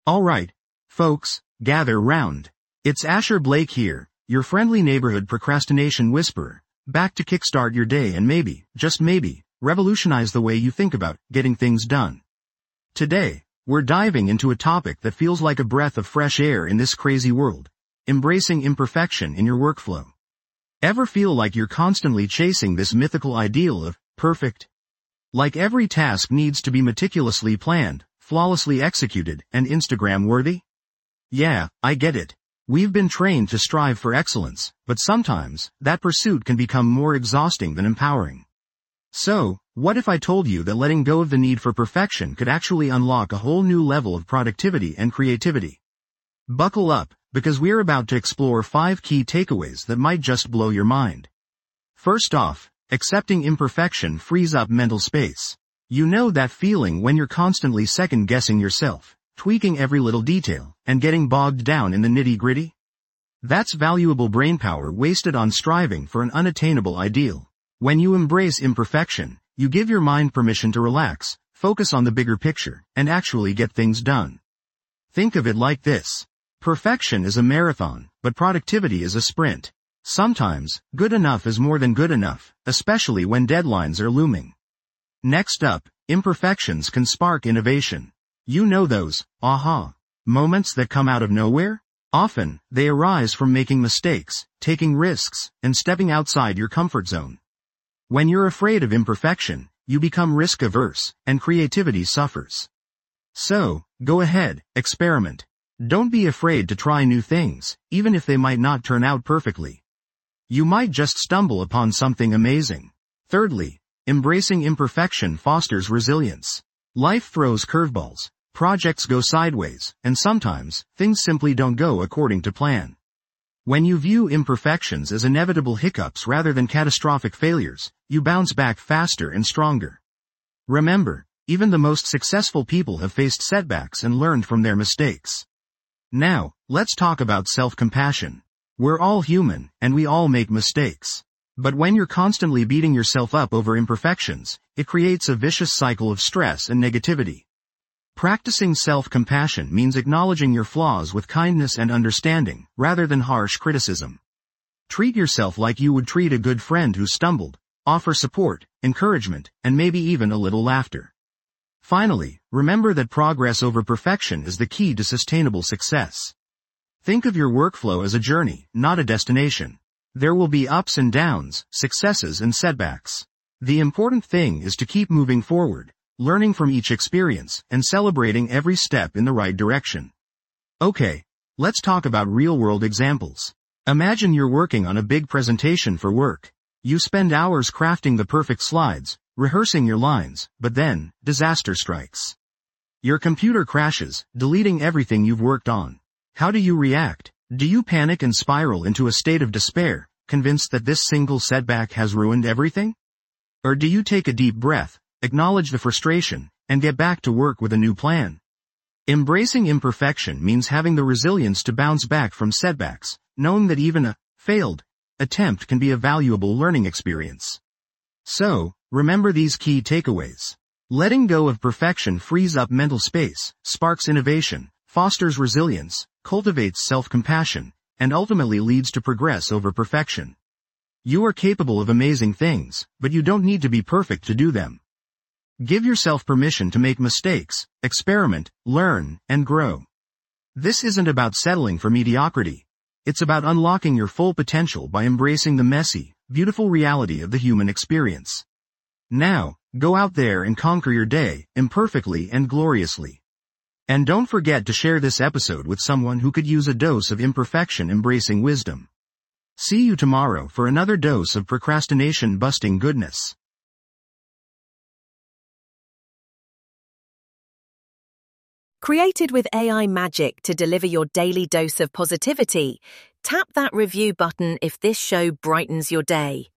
Alright, folks, gather round. It's Asher Blake here, your friendly neighborhood procrastination whisperer, back to kickstart your day and maybe, just maybe, revolutionize the way you think about getting things done. Today, we're diving into a topic that feels like a breath of fresh air in this crazy world: embracing imperfection in your workflow. Ever feel like you're constantly chasing this mythical ideal of perfect? Like every task needs to be meticulously planned, flawlessly executed, and Instagram-worthy? Yeah, I get it. We've been trained to strive for excellence, but sometimes, that pursuit can become more exhausting than empowering. So, what if I told you that letting go of the need for perfection could actually unlock a whole new level of productivity and creativity? Buckle up, because we're about to explore 5 key takeaways that might just blow your mind. First off, accepting imperfection frees up mental space. You know that feeling when you're constantly second-guessing yourself, tweaking every little detail, and getting bogged down in the nitty-gritty? That's valuable brainpower wasted on striving for an unattainable ideal. When you embrace imperfection, you give your mind permission to relax, focus on the bigger picture, and actually get things done. Think of it like this. Perfection is a marathon, but productivity is a sprint. Sometimes, good enough is more than good enough, especially when deadlines are looming. Next up, imperfections can spark innovation. You know those, aha, moments that come out of nowhere? Often, they arise from making mistakes, taking risks, and stepping outside your comfort zone. When you're afraid of imperfection, you become risk-averse, and creativity suffers. So, go ahead, experiment. Don't be afraid to try new things, even if they might not turn out perfectly. You might just stumble upon something amazing. Thirdly, embracing imperfection fosters resilience. Life throws curveballs, projects go sideways, and sometimes, things simply don't go according to plan. When you view imperfections as inevitable hiccups rather than catastrophic failures, you bounce back faster and stronger. Remember, even the most successful people have faced setbacks and learned from their mistakes. Now, let's talk about self-compassion. We're all human, and we all make mistakes. But when you're constantly beating yourself up over imperfections, it creates a vicious cycle of stress and negativity. Practicing self-compassion means acknowledging your flaws with kindness and understanding, rather than harsh criticism. Treat yourself like you would treat a good friend who stumbled. Offer support, encouragement, and maybe even a little laughter. Finally, remember that progress over perfection is the key to sustainable success. Think of your workflow as a journey, not a destination. There will be ups and downs, successes and setbacks. The important thing is to keep moving forward, learning from each experience, and celebrating every step in the right direction. Okay, let's talk about real-world examples. Imagine you're working on a big presentation for work. You spend hours crafting the perfect slides, rehearsing your lines, but then, disaster strikes. Your computer crashes, deleting everything you've worked on. How do you react? Do you panic and spiral into a state of despair, convinced that this single setback has ruined everything? Or do you take a deep breath, acknowledge the frustration, and get back to work with a new plan? Embracing imperfection means having the resilience to bounce back from setbacks, knowing that even a failed attempt can be a valuable learning experience. So, remember these key takeaways. Letting go of perfection frees up mental space, sparks innovation, fosters resilience, cultivates self-compassion, and ultimately leads to progress over perfection. You are capable of amazing things, but you don't need to be perfect to do them. Give yourself permission to make mistakes, experiment, learn, and grow. This isn't about settling for mediocrity. It's about unlocking your full potential by embracing the messy, beautiful reality of the human experience. Now, go out there and conquer your day, imperfectly and gloriously. And don't forget to share this episode with someone who could use a dose of imperfection embracing wisdom. See you tomorrow for another dose of procrastination-busting goodness. Created with AI magic to deliver your daily dose of positivity, tap that review button if this show brightens your day.